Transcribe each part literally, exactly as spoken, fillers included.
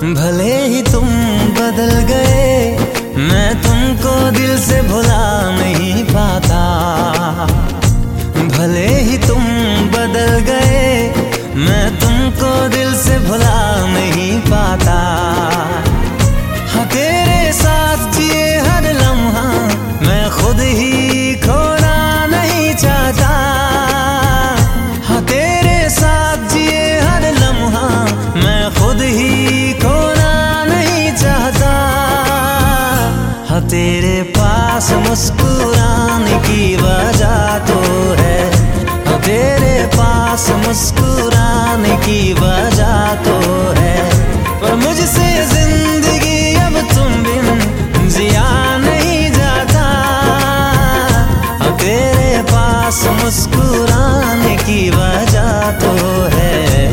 भले ही तुम बदल गए, मैं तुमको दिल से भुला नहीं पाता। भले ही तुम बदल गए, मैं तुमको दिल से भुला नहीं पाता। हाँ, तेरे साथ जिए हर लम्हा मैं खुद ही खोना नहीं चाहता। हाँ, तेरे साथ जिए हर लम्हा मैं खुद ही खोना नहीं चाहता। हाँ, तेरे पास मुस्कुराने की वजह तो है, हाँ, तेरे पास मुस्कुराने की वजह तो है, पर मुझसे जिंदगी अब तुम बिन जिया नहीं जाता। हाँ, तेरे पास मुस्कुराने की वजह तो है।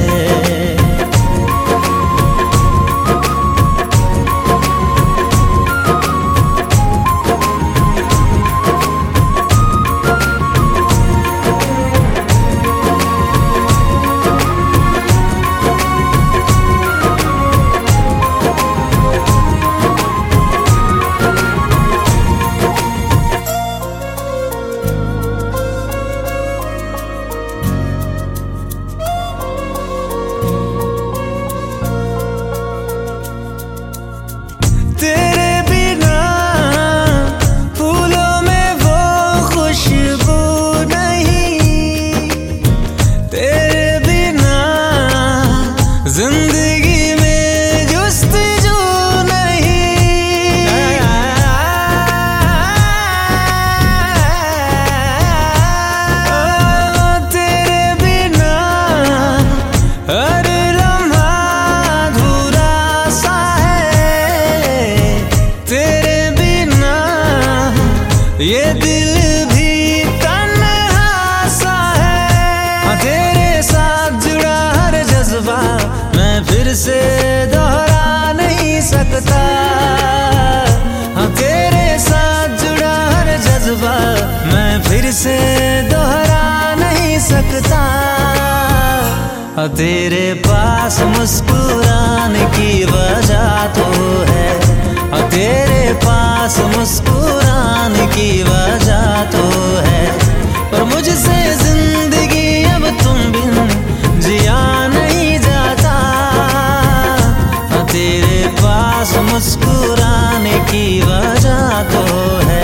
जिंदगी में जुस्तजू नहीं, तेरे बिना हर लम्हा अधूरा सा है। तेरे बिना ये दिल भी तन्हा सा है। तेरे साथ जुड़ा हर जज्बा मैं फिर से दोहरा नहीं सकता। हाँ, तेरे साथ जुड़ा हर जज्बा मैं फिर से दोहरा नहीं सकता। हाँ, तेरे पास मुस्कुराने की वजह तो है, हाँ, तेरे पास मुस्कुराने की वजह तो है, पर मुझसे जिंदगी अब तुम बिन जिया नहीं जाता। हाँ, तेरे पास मुस्कुराने की वजह तो है।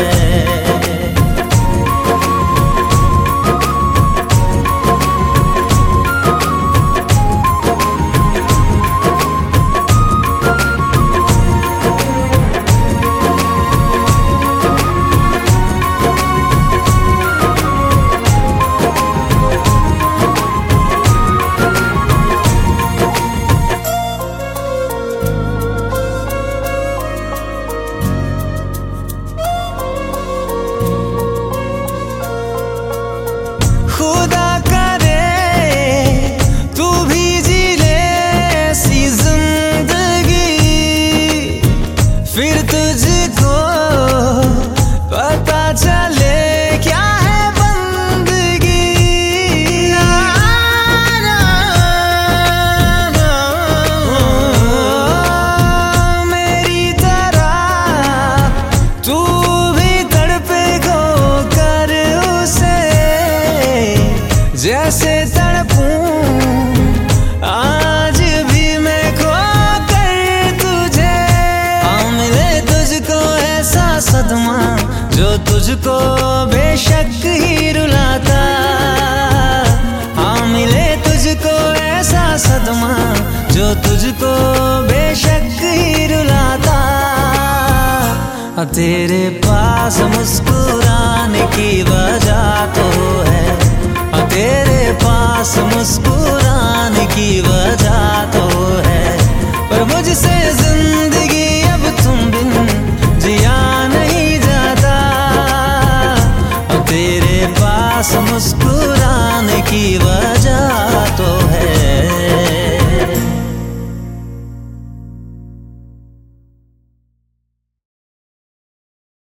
खुदा करे तू भी जी ले ऐसी जिंदगी, फिर तुझको पता चले क्या है बंदगी। मेरी तरह तू भी तड़पे खो कर उसे, जैसे तड़पूं आज भी मैं खो कर तुझे। हाँ, मिले तुझको ऐसा सदमा जो तुझको बेशक ही रुलाता। हाँ, मिले तुझको ऐसा सदमा जो तुझको बेशक ही रुलाता। हाँ, तेरे पास मुस्कुराने की वजह तो है, हाँ, तेरे पास मुस्कुराने की वजह तो है, पर मुझसे जिंदगी अब तुम बिन जिया नहीं जाता। हाँ, तेरे पास मुस्कुराने की वजह